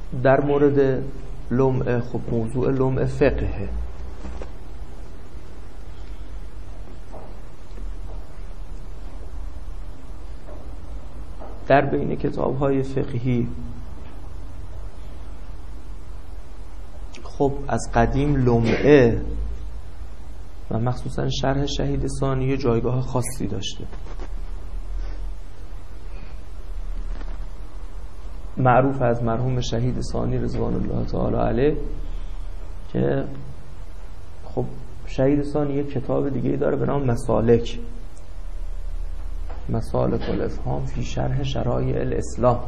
در مورد لمعه، خب موضوع لمعه فقهه. در بین کتاب‌های فقهی خب از قدیم لمعه و مخصوصا شرح شهید ثانی جایگاه خاصی داشته. معروف از مرحوم شهید ثانی رضوان الله تعالی علیه که خب شهید ثانی یک کتاب دیگه داره به نام مسالک، مسالک الافهام فی شرح شرایع الاسلام.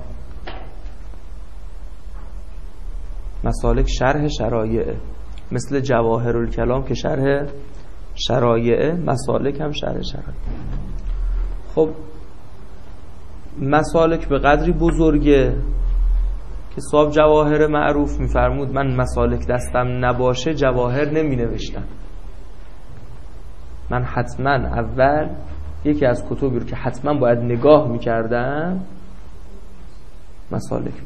مسالک شرح شرایع، مثل جواهر الکلام که شرح شرایع، مسالک هم شرح شرایع. خب مسالک به قدری بزرگه که صاحب جواهر معروف میفرمود من مسالک دستم نباشه جواهر نمی نوشتم. من حتما اول یکی از کتبی رو که حتما باید نگاه میکردم مسالک.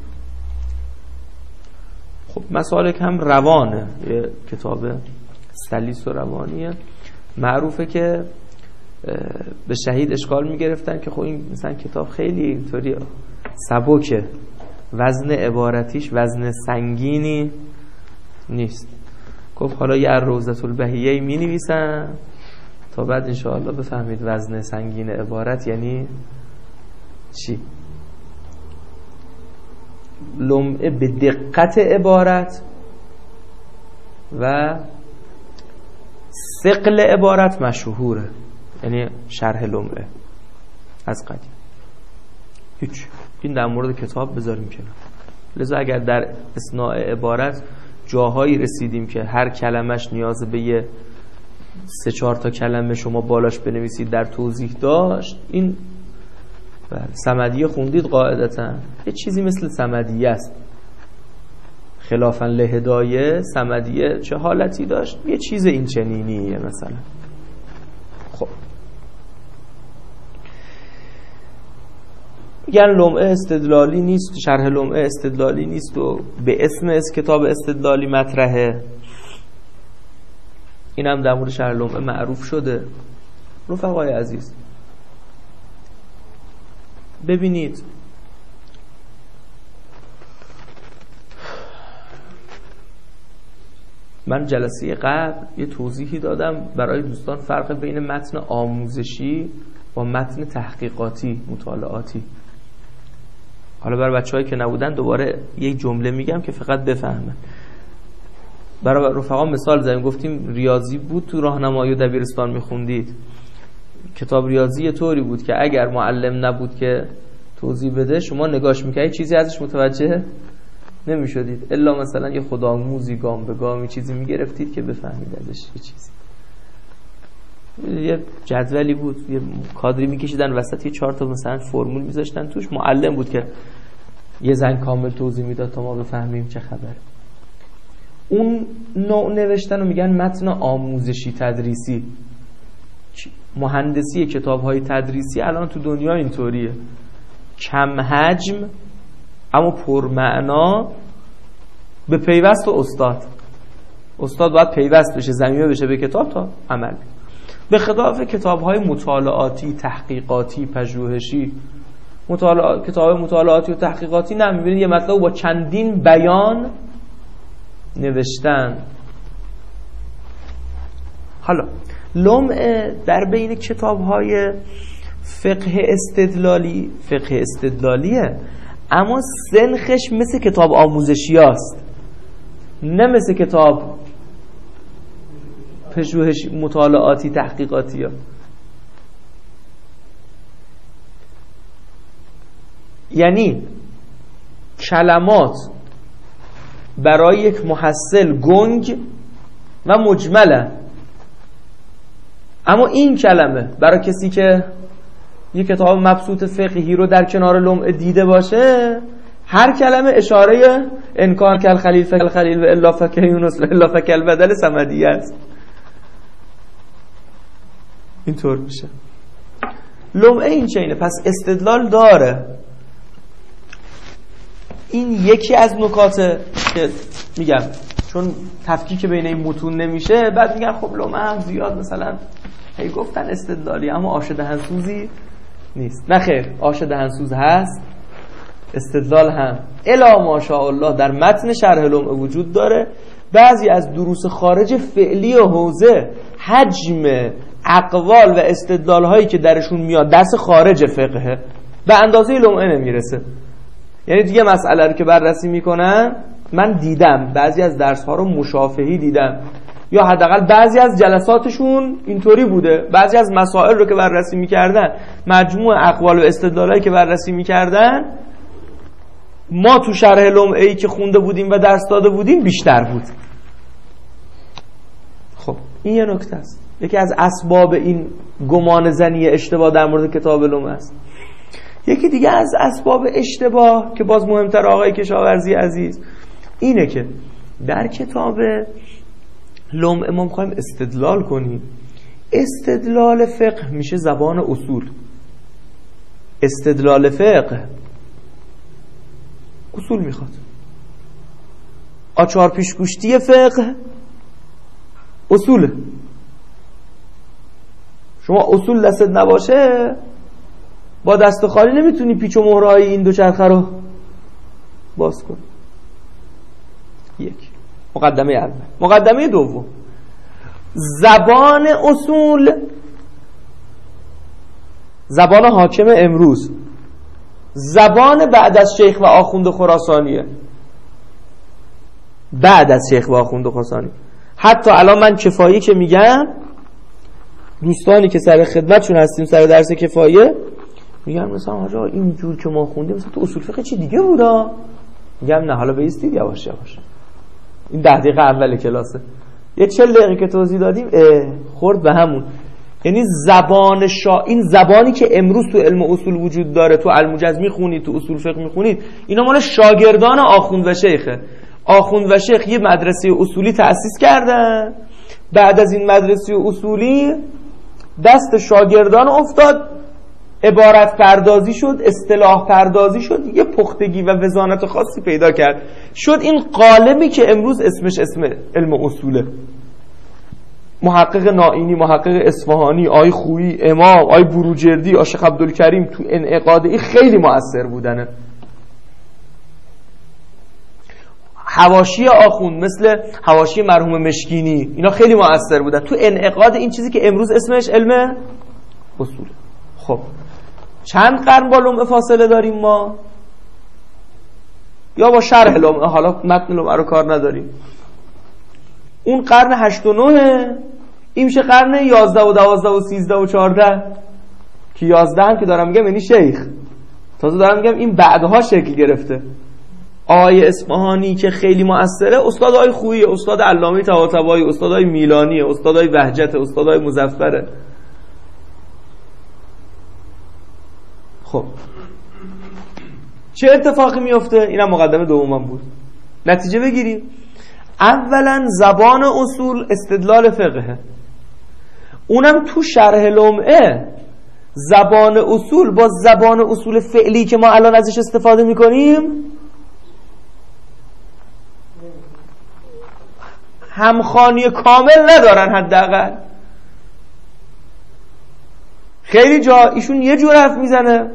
خب مسالک هم روانه، یه کتاب سلیس و روانیه. معروفه که به شهید اشکال میگرفتن که خب این مثلا کتاب خیلی طوری سبکه، وزن عبارتیش وزن سنگینی نیست. گفت حالا یه روضة البهیه می نویسن تا بعد انشاءالله بفهمید وزن سنگین عبارت یعنی چی. لمعه به دقت عبارت و ثقل عبارت مشهوره، یعنی شرح لمعه از قدیم. هیچ، این در مورد کتاب بذاریم کنار. لذا اگر در اثناء عبارت جاهایی رسیدیم که هر کلمش نیاز به یه 3-4 تا کلمه شما بالاش بنویسید در توضیح داشت، این صمدیه خوندید قاعدتا یه چیزی مثل صمدیه است. خلافاً لهدایه صمدیه چه حالتی داشت؟ یه چیز این چنینیه مثلا. خب میگن لمعه استدلالی نیست، شرح لمعه استدلالی نیست و به اسم کتاب استدلالی مطرحه. این هم در مورد شرح لمعه معروف شده. رفقای عزیز ببینید، من جلسه قبل یه توضیحی دادم برای دوستان فرق بین متن آموزشی با متن تحقیقاتی مطالعاتی. حالا برای بچه‌هایی که نبودن دوباره یک جمله میگم که فقط بفهمن. برای رفقا مثال زدیم، گفتیم ریاضی بود تو راهنمایی و دبیرستان میخوندید، کتاب ریاضی طوری بود که اگر معلم نبود که توضیح بده شما نگاش میکردید چیزی ازش متوجه نمیشدید، الا مثلا یه خودآموزی گام به گام چیزی میگرفتید که بفهمید ازش یه چیزی. یه جدولی بود، یه کادری میکشیدن وسط، یه 4 تا مثلا فرمول میذاشتن توش، معلم بود که یه زنگ کامل توضیح میداد تا ما بفهمیم چه خبره. اون نوع نوشتن رو میگن متن آموزشی تدریسی. مهندسی کتاب‌های تدریسی الان تو دنیا اینطوریه، کم حجم اما پرمعنا، به پیوست استاد باید پیوست بشه، ضمیمه بشه به کتاب تا عمل. به خلاف کتاب‌های مطالعاتی، تحقیقاتی، پژوهشی، کتاب مطالعاتی و تحقیقاتی نه، می‌بینید یه مطلب با چندین بیان نوشتن. حالا لمعه در بین کتاب‌های فقه استدلالیه، اما سنخش مثل کتاب آموزشی است، نه مثل کتاب پژوهشی مطالعاتی تحقیقاتی ها. یعنی کلمات برای یک محصل گنگ و مجمله، اما این کلمه برای کسی که یک کتاب مبسوط فقهی رو در کنار لمعه دیده باشه، هر کلمه اشاره انکار کل خلیل فکل خلیل و الا فکل یونس و الا فکل بدل صمدیه است. اینطور میشه. لمعه این چینه، پس استدلال داره. این یکی از نکاته که میگم چون تفکیک بین این متون نمیشه، بعد میگن خب لومه هم زیاد مثلا هی گفتن استدلالی اما آش دهنسوزی نیست. نه خیر، آش دهنسوز هست، استدلال هم الا ماشاءالله در متن شرح لومه وجود داره. بعضی از دروس خارج فعلی و حوزه حجم اقوال و استدلال هایی که درشون میاد درس خارج فقه به اندازه لومه نمیرسه. یعنی دیگه مسئله رو که بررسی میکنن، من دیدم بعضی از درس ها رو مشافهی دیدم، یا حداقل بعضی از جلساتشون اینطوری بوده، بعضی از مسائل رو که بررسی میکردن، مجموع اقوال و استدلالایی که بررسی میکردن، ما تو شرح لمعه‌ای که خونده بودیم و درس داده بودیم بیشتر بود. خب این یه نکته است، یکی از اسباب این گمان زنی اشتباه در مورد کتاب لمعه است. یکی دیگه از اسباب اشتباه که باز مهمتر آقای کشاورزی عزیز اینه که در کتاب لمعه ما میخوایم استدلال کنیم. استدلال فقه میشه زبان اصول. استدلال فقه اصول میخواد. آچار پیشگوشتی فقه اصوله. شما اصول دستت نباشه با دست خالی نمیتونی پیچ و مهرهای این دو چرخه رو باز کنی. یک مقدمه اول. مقدمه دوم، زبان اصول زبان حاکم امروز، زبان بعد از شیخ و آخوند خراسانیه. بعد از شیخ و آخوند خراسانی. حتی الان من کفایی که میگم، دوستانی که سر خدمتشون هستیم سر درس کفایه میگم مثلا آجا این جور که ما خوندیم مثلا تو اصول فقه چی دیگه بودا؟ میگم نه حالا بایستید یواش یواش، این 10 دقیقه اول کلاسه، یه 40 دقیقه که توضیح دادیم خورد به همون. یعنی زبان این زبانی که امروز تو علم اصول وجود داره، تو الموجز میخونید، تو اصول فقه میخونید، اینا مال شاگردان آخوند و شیخه. آخوند و شیخ یه مدرسه اصولی تأسیس کردن، بعد از این مدرسه اصولی دست شاگردان افتاد، عبارت پردازی شد، اصطلاح پردازی شد، یه پختگی و وزانت خاصی پیدا کرد، شد این قالبی که امروز اسمش اسم علم اصوله. محقق نائینی، محقق اصفهانی، آی خویی، امام، آی بروجردی، آی شیخ عبدالکریم تو انعقاد خیلی مؤثر بودنه. حواشی آخوند مثل حواشی مرحوم مشکینی، اینا خیلی مؤثر بودن تو انعقاد این چیزی که امروز اسمش علم اصول. خب چند قرن با لمعه فاصله داریم ما؟ یا با شرح لمعه، حالا متن لمعه رو کار نداریم. اون قرن 8 و 9، این میشه قرن 11 و 12 و 13 و 14 که 11 هم که دارم میگم یعنی شیخ، تازه دارم میگم این بعدها شکل گرفته. آقای اصفهانی که خیلی مؤثره، استاد آقای خویی، استاد علامه طباطبایی، استاد آقای میلانی، استاد آقای وحجت، استاد آقای مظفره. خب چه اتفاقی میفته؟ اینم مقدمه دومم بود. نتیجه بگیریم. اولا زبان اصول استدلال فقهه، اونم تو شرح لمعه زبان اصول با زبان اصول فعلی که ما الان ازش استفاده میکنیم همخوانی کامل ندارن. حداقل خیلی جا ایشون یه جور حرف میزنه،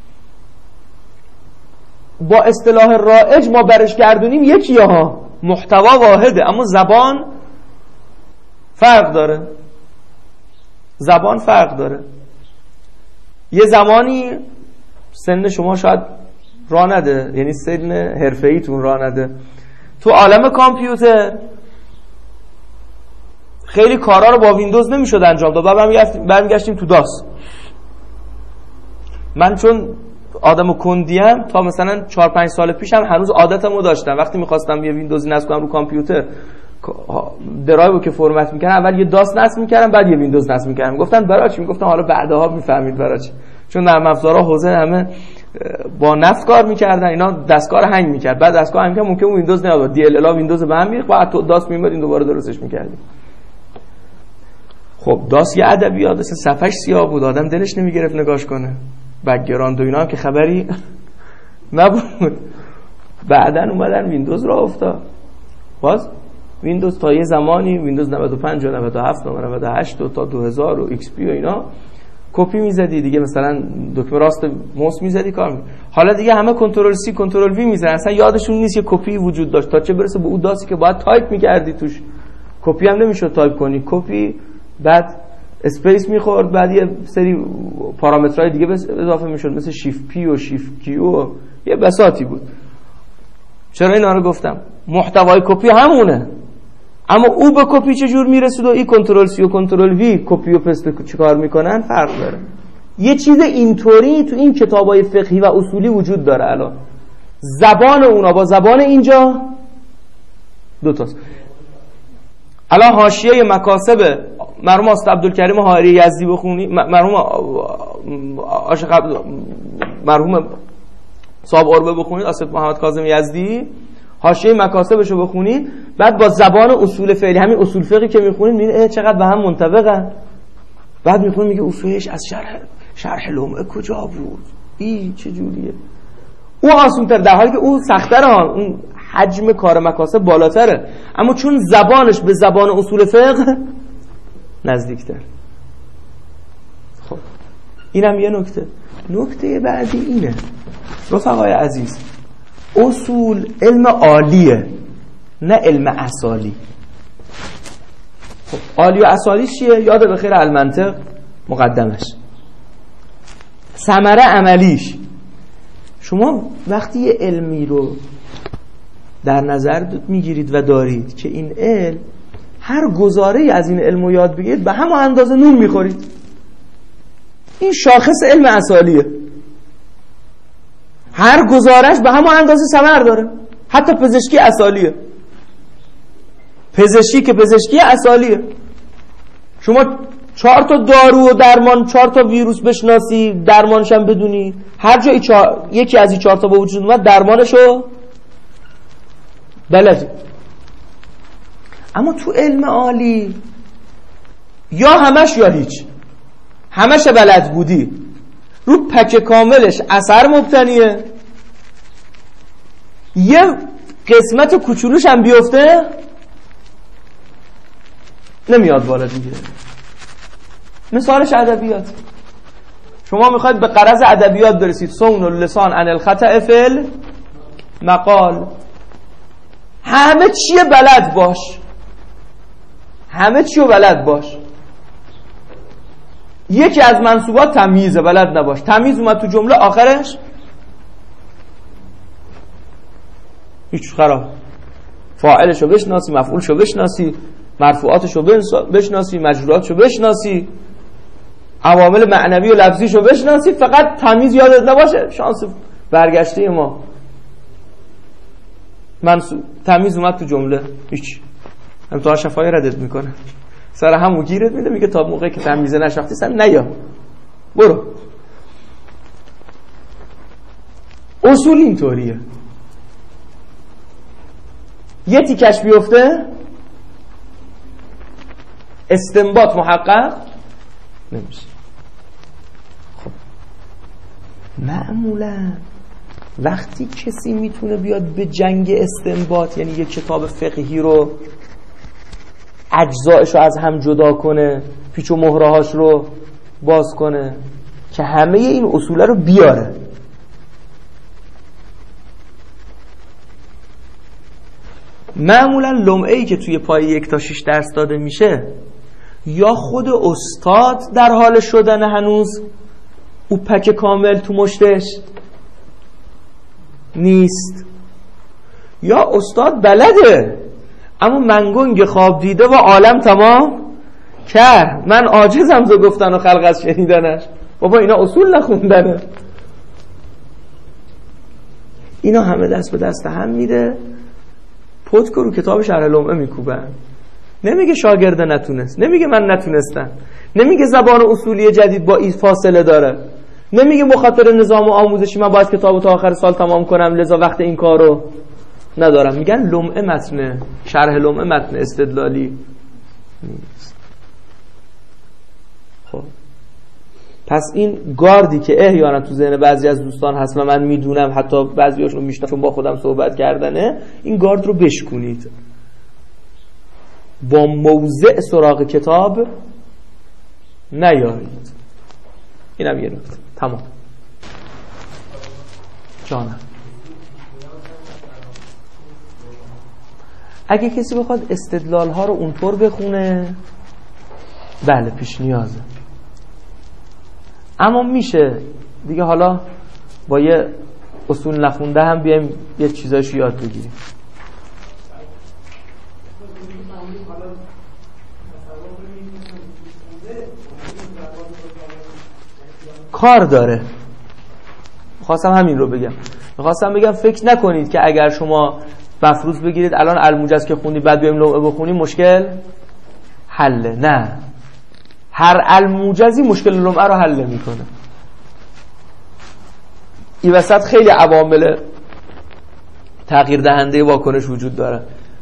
با اصطلاح رایج ما برش گردونیم یکیه ها، محتوا واحده، اما زبان فرق داره. زبان فرق داره. یه زمانی سن شما شاید راه نده، یعنی سن حرفه‌ای تون راه نده، تو عالم کامپیوتر خیلی کارا رو با ویندوز نمیشد انجام داد، برمیگشتیم تو داس. من چون آدمو کندیم تا مثلا 4-5 سال پیشم هنوز عادتمو داشتم، وقتی میخواستم یه ویندوزی نصب کنم رو کامپیوتر، درایو که فرمت میکردم اول یه داس نصب میکردم بعد یه ویندوز نصب میکردم. گفتن برای چی؟ میگفتم حالا بعدها میفهمید برای چی، چون نرم افزارها حوزه همه با نفت کار میکردن، اینا دستگاه رو هنگ میکرد، بعد دستگاه هنگ میکرد ممکن ویندوز نیاد، دی ال ال ویندوز به هم میریخت، بعد داس میومد این دوباره درستش میکردیم. خب داس یه ادبیات، صفحش سیاه بود، آدم دلش نمیگرفت نگاش کنه، بک‌گراند و اینا هم که خبری نبود. بعدن اومدن ویندوز را افتاد. باز ویندوز تا یه زمانی ویندوز 95 و 97 و 98 و تا 2000 و ایکس پی و اینا کپی میزدی دیگه، مثلا دکمه راست موس میزدی کار می. حالا دیگه همه کنترل سی کنترل وی میزنن، اصلا یادشون نیست یه کپی وجود داشت، تا چه برسه به اون داسی که باید تایپ میکردی توش. کپی هم نمیشد تایپ کنی، کپی بعد اسپیس میخورد، بعد یه سری پارامترهای دیگه اضافه میشد مثل شیفت پی و شیفت کیو و یه بساطی بود. چرا اینا رو گفتم؟ محتوای کپی همونه، اما او به کپی چجور میرسید و این کنترل سی و کنترل وی کپی و پست چیکار میکنن فرق داره. یه چیز اینطوری تو این کتابای فقهی و اصولی وجود داره. الان زبان اونا با زبان اینجا دوتاست. الان حاشیه مکاسب مرحوم استاد عبدالکریم حائری یزدی بخونی، مرحوم صاحب عربه بخونید، اسد محمد کاظم یزدی حاشیه مکاسبشو بخونید، بعد با زبان اصول فعلی همین اصول فقهی که میخونید میبینید چقدر به هم منطبقن. بعد میخونید میگه اصولش از شرح لمعه کجا بود، این چه جوریه. او آسان‌تر، در حالی که او سخت‌تره، اون حجم کار مکاسب بالاتره، اما چون زبانش به زبان اصول فقه نزدیکتر. خب اینم یه نکته. نکته بعدی اینه رفقای عزیز، اصول علم عالیه نه علم اصالی. خب عالی و اصالی چیه؟ یاد بخیر المنطق مقدمش، ثمره عملیش. شما وقتی یه علمی رو در نظر میگیرید و دارید که این علم هر گزاره از این علم رو یاد بگیرید به همه اندازه نون میخورید. این شاخص علم اصالیه، هر گزارش به همه اندازه ثمر داره. حتی پزشکی اصالیه، پزشکی که پزشکی اصالیه. شما 4 تا دارو و درمان، 4 تا ویروس بشناسی، درمانش هم بدونی، هر جایی یکی از این 4 تا با وجود اومد درمانشو بلدی. اما تو علم عالی یا همش یا هیچ، همش بلد بودی، رو پک کاملش اثر مبتنیه، یه قسمت کوچولوش هم بیفته نمیاد بالا دیگه. مثالش ادبیات. شما میخواید به غرض ادبیات برسید، صون اللسان عن الخطأ فی المقال، همه چیه بلد باش، همه چیو بلد باش. یکی از منصوبات تمییزه، بلد نباش. تمییز اومد تو جمله آخرش هیچ خراب. فاعلشو بشناسی، مفعولشو بشناسی، مرفوعاتشو بشناسی، مجروراتشو بشناسی، عوامل معنوی و لفظیشو بشناسی، فقط تمییز یادت نباشه، شانس برگشته ما. تمییز اومد تو جمله، هیچ امتحان شفایی ردت میکنه، سر همو گیرت میده، میگه تا موقعی که تمییز نشناختی سن نیا، برو. اصول اینطوریه، یه تیکش بیفته استنباط محقق نمیشه. خب معمولا وقتی کسی میتونه بیاد به جنگ استنباط، یعنی یه کتاب فقهی رو اجزایش رو از هم جدا کنه، پیچ و مهرهاش رو باز کنه که همه این اصوله رو بیاره، معمولا لمعه‌ای که توی پای 1 تا 6 درس داده میشه، یا خود استاد در حال شدن هنوز او پک کامل تو مشتش نیست، یا استاد بلده اما منگنگ خواب دیده و عالم تمام کرد. من عاجزم ز گفتن و خلق از شنیدنش. بابا اینا اصول نخوندنه، اینا همه دست به دست هم میده، پتک رو کتاب شرح لمعه میکوبن. نمیگه شاگرده نتونست، نمیگه من نتونستم، نمیگه زبان اصولی جدید با این فاصله داره، نمیگه بخاطر نظام آموزشی من باید کتابو تا آخر سال تمام کنم لذا وقت این کارو ندارم. میگن لمعه متن، شرح لمعه متن استدلالی نیست. خب پس این گاردی که احیانا تو ذهن بعضی از دوستان هست و من میدونم حتی بعضیاشون میشناسم چون با خودم صحبت کردنه، این گارد رو بشکنید، با موضع سراغ کتاب نیایید. اینم یه نکته. تمام. جانم اگه کسی بخواد استدلال ها رو اونطور بخونه بله پیش نیازه، اما میشه دیگه حالا با یه اصول نخونده هم بیایم یه چیزاشو یاد بگیریم. کار داره. خواستم همین رو بگم. میخواستم بگم فکر نکنید که اگر شما مفروض بگیرید الان الموجز که خوندی بعد بیایم لمعه بخونیم مشکل حله. نه، هر الموجزی مشکل لمعه رو حل میکنه. این وسط خیلی عوامل تغییر دهنده واکنش وجود داره.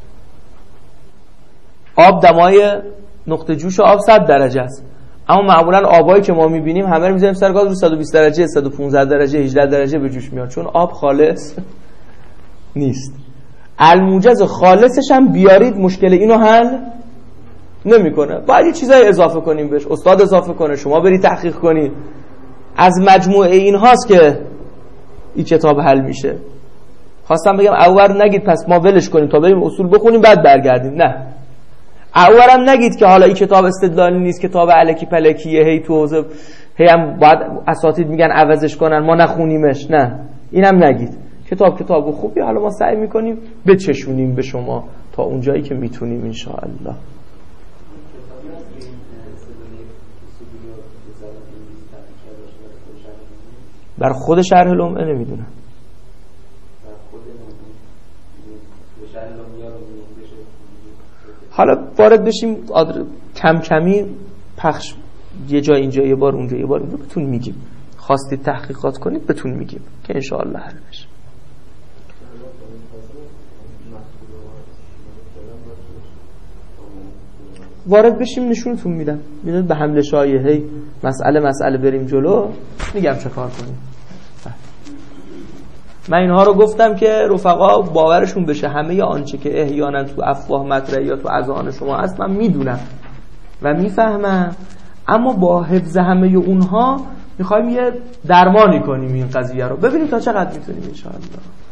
آب دمای نقطه جوش آب 100 درجه است، اما معمولا آبایی که ما میبینیم همه رو میذاریم سر گاز رو 120 درجه 115 درجه 18 درجه به جوش میاد، چون آب خالص نیست. الموجز خالصش هم بیارید مشکل اینو حل نمیکنه. باید یه چیزای اضافه کنیم بهش، استاد اضافه کنه، شما برید تحقیق کنید. از مجموعه این هاست که این کتاب حل میشه. خواستم بگم اول نگید پس ما ولش کنیم تا بریم اصول بخونیم بعد برگردیم. نه، اولم نگید که حالا این کتاب استدلالی نیست، کتاب الکی پلکیه، هی تو حوزه هی هم باید اساتید میگن عوضش کنن ما نخونیمش. نه، اینم نگید. کتاب خوبی حالا ما سعی میکنیم بچشونیم به شما تا اونجایی که میتونیم ان شاء الله. بر خود شرح لمعه نمیدونم. حالا وارد بشیم کم کمی پخش، یه جا اینجا یه بار اونجا یه بار اونجا بهتون میگیم. خواستید تحقیقات کنید بهتون میگیم که ان شاء الله حل بشه. وارد بشیم نشونتون میدم. میدونید به حمله شایعه مسئله بریم جلو، میگم چه کار کنیم. من اینها رو گفتم که رفقا باورشون بشه همه آنچه که احیانا تو افواه مطرحه یا تو اذهان شما هست من میدونم و میفهمم، اما با حفظ همه اونها میخوایم یه درمانی کنیم این قضیه رو. ببینیم تا چقدر میتونیم ان شاء الله.